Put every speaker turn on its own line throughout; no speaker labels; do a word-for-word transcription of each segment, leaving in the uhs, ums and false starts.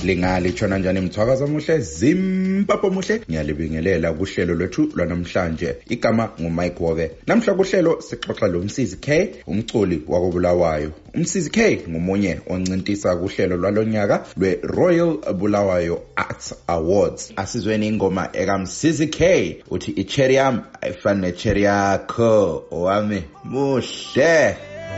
lingali tshona njani mthwakazi omuhle zimpapho muhle ngiyalibingelela kuhlelo lwethu lwanamhlanje igama nguMike Wove namhla kuhlelo sixoxa lo Msizi K umculi wakobulawayo uMsizi K ngumunye oncintisa kuhlelo lwalonyaka lwe Royal Bulawayo Arts Awards asizweni ingoma eka Msizi K uthi icherry yam ayifani necherry yakho owami muhle.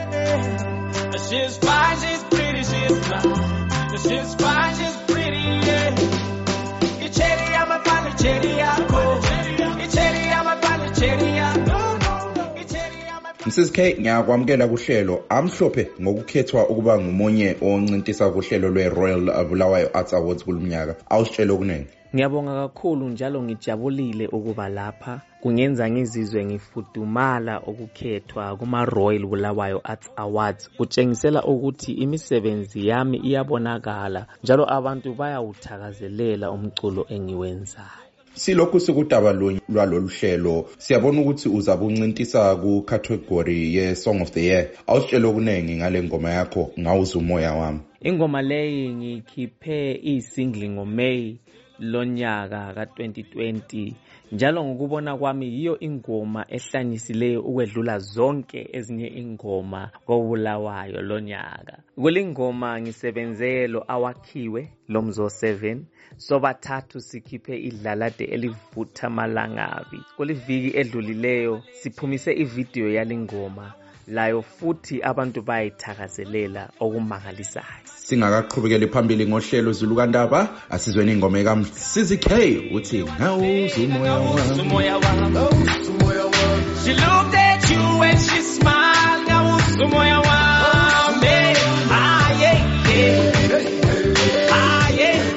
She's fine, she's pretty, she's fine. She's fine, she's pretty, yeah. You cherry, I'm a fan of cherry, yeah. You cherry, I'm a fan of cherry, yeah. You cherry, I'm a fan.
Msizi K ngiyakwamukela kuhlelo amhlophe ngokukhethwa ukuba ngumunye oncintisa kuhlelo lwe Royal Bulawayo Arts Awards kulumnyaka. Awusitshela okuningi.
Ngiyabonga kakhulu njalo ngijabulile ukuba lapha kungenza ngizizwe ngifudumala ukukhethwa kuma Royal Bulawayo Arts Awards kutshengisela ukuthi imisebenzi yami iyabonakala njalo abantu bayawuthakazelela umculo engiwenzayo.
Silokhu sikudaba lwalolu hlelo siyabona ukuthi uzabuncintisa ku category ye Song of the Year. Awusitshela okuningi ngale ngoma yakho ngawuza umoya wami.
Ingoma leyi ngikhiphe isingle ngoMay lonyaka ka twenty twenty njalo ngokubona kwami yiyo ingoma ehlanyisileyo ukwedlula zonke ezinye ingoma kobulawayo lonyaka. Kulingoma ngisebenzelo awakhiwe lomzo seven sobathathu sikhiphe idlalade elivutha malangabi. Kuliviki edlulileyo siphumise ivideo yalingoma layo futhi abantu bayithakazelela okumangalisayo.
Singakaqhubekeli phambili ngohlelo Zulukandaba asizweni ingoma eka Msizi K uthi ngawuza umoya wami.
She looked at you and she smiled. Ngawuza umoya wami. Ah yeah yeah. Ah yeah.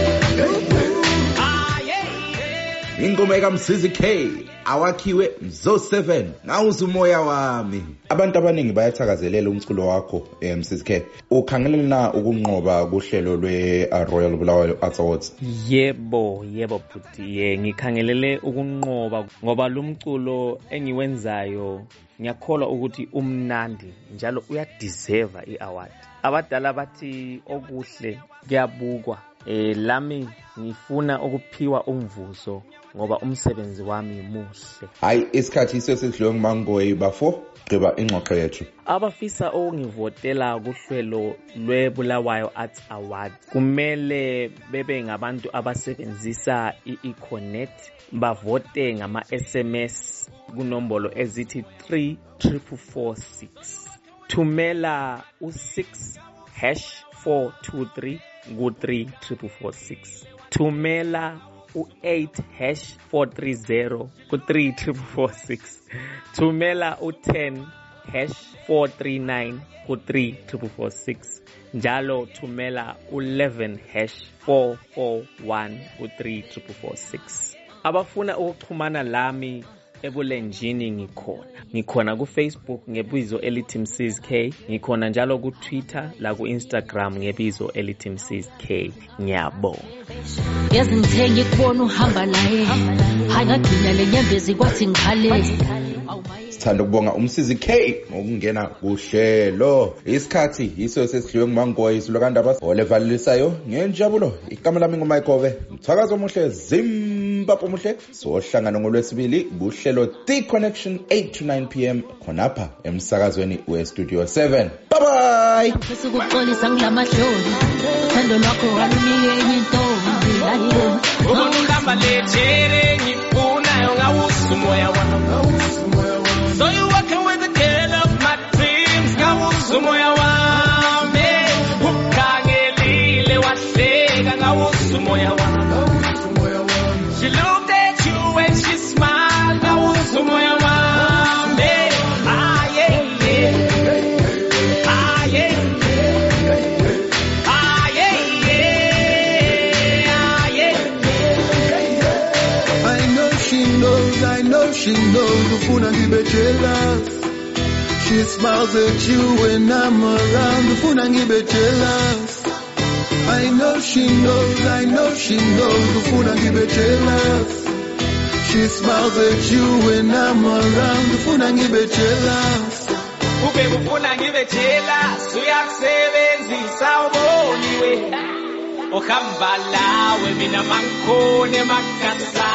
Ah yeah.
Ingoma eka Msizi K awakhiwe mzo seven ngawuza umoya wami. Abantu abaningi bayathakazelela umculo wakho Msizi K. Ukhangelela ukunqoba kuhlelo lwe Royal Bulawayo Arts Awards?
Yebo, yebo futhi ye ngikhangelele ukunqoba ngoba lo mculo engiwenzayo ngiyakholwa ukuthi umnandi njalo uyadeserve iaward. Abadala bathi okuhle kuyabukwa. Eh lami ngifuna ukuphiwa umvuzo ngoba umsebenzi wami muhle.
Hayi isikhathi isesidliwe nguMangoyi bafo gqiba ingxoxo yethu.
Abafisa ukungivotela kuhlelo lweBulawayo Arts Award kumele bebe ngabantu abasebenzisa i-Econet bavote ngama S M S kunombolo ezithi three four four six. Thumela u six hash four two three ku three four four six. Thumela u eight hash four three zero ku three four four six. Thumela u ten hash four three nine ku three four four six. Njalo thumela u eleven hash four four one ku three four four six. Abafuna ukuxhumana lami ebulenjini ngikhona. Ngikhona ku Facebook ngebizo elithi Msizi K, ngikhona njalo ku Twitter la ku Instagram ngebizo elithi Msizi K. Ngiyabonga.
Yazi ngithenga ikubona uhamba naye. Hayi ngagcina le nyembezi kwathi ngikhale.
Sithanda ukubonga uMsizi K ngokungena kuhlelo. Isikhathi yiso sesidliwe nguMangoyi Zulukandaba olevalisayo ngenjabulo. Igama lami nguMike Wove. Mthakazo omuhle zimpapho muhle. Sohlangana ngolwesibili kuhlelo The Connection eight to nine p m khonapha emsakazweni we Studio seven. Bye bye.
Sikuxolisa ngilamahloni. Thando lwakho walunike enye intombi.
Ubona uhamba lechere ngifuna ngawuza umoya wami. So you walking with the girl of my dreams. Ngawuza umoya wami. Ukhangelile wahleka ngawuza umoya wami. She looked at you and she smiled. Ngawuza umoya wami. Ah yeah yeah. Ah yeah yeah. Ah yeah yeah. Ah yeah.
I know she knows, I know she knows. Ufuna ngibe jealous. She smiles at you when I'm around. Ufuna ngibe jealous. I know she knows, I know she knows. Ufuna ngibe jealous. She smiles at you when I'm around. Ufuna ngibe jealous.
Ube ufuna ngibe jealous. Uyakusebenzisa uboniwe. uhamba lawe mina mangikhone makasa